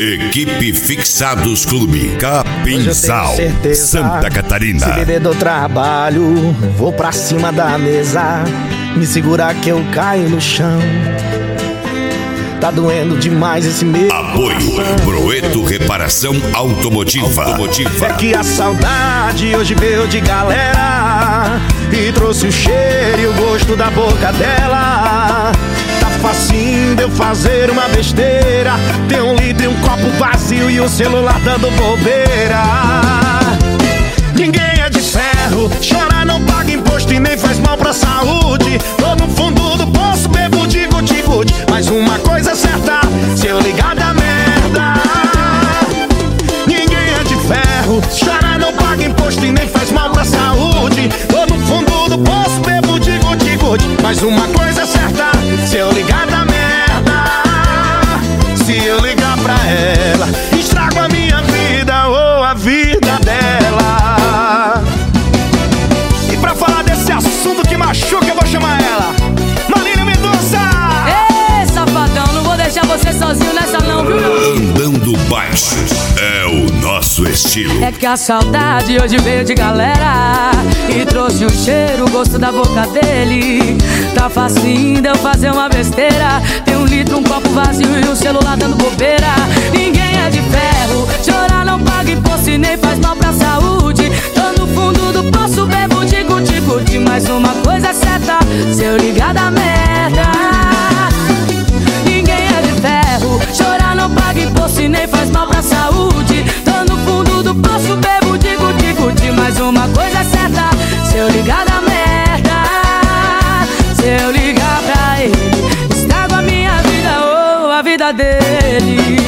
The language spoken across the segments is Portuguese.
Equipe Fixados Clube, Capinzal, Santa Catarina. Se beber do trabalho, vou pra cima da mesa. Me segurar que eu caio no chão. Tá doendo demais esse meu Apoio Broeto Reparação Automotiva. É que a saudade hoje veio de galera e trouxe o cheiro e o gosto da boca dela. Tá facinho de eu fazer uma besteira. Tem um litro e um copo vazio e o celular dando bobeira. Ninguém é de ferro, chorar não paga imposto e nem faz mal pra saúde. Tô no fundo do poço, bebo de guti-guti. Mas uma coisa é certa, se eu ligar da merda. Ninguém é de ferro, chorar não paga imposto e nem faz mal pra saúde. Tô no fundo do poço, bebo de guti-guti. Mas uma coisa é certa, se eu ligar da merda. Se eu ligar pra ela, estrago a minha vida ou a vida dela. E pra falar desse assunto que machuca, eu vou chamar ela, Marília Mendonça. Ei, safadão, não vou deixar você sozinho nessa não, viu? Andando baixo é o nosso estilo. É que a saudade hoje veio de galera e trouxe o cheiro, o gosto da boca dele. Tá facinho de eu fazer uma besteira. Tem um litro, um copo vazio e o celular dando bobeira. Ninguém é de ferro, chorar não paga imposto e nem faz mal pra saúde. Tô no fundo do poço, bebo de guti-guti. Mas uma coisa é certa, se eu ligar da merda. Ninguém é de ferro, chorar não paga imposto e nem faz mal pra saúde. Tô no fundo do poço, bebo de guti-guti. Mas uma coisa é certa, se eu ligar da merda. Se eu ligar pra ele, estrago a minha vida ou a vida dele.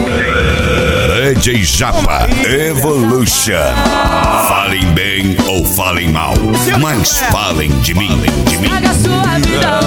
DJ Japa Evolution. Falem bem ou falem mal, mas falem de mim, Estraga a sua vida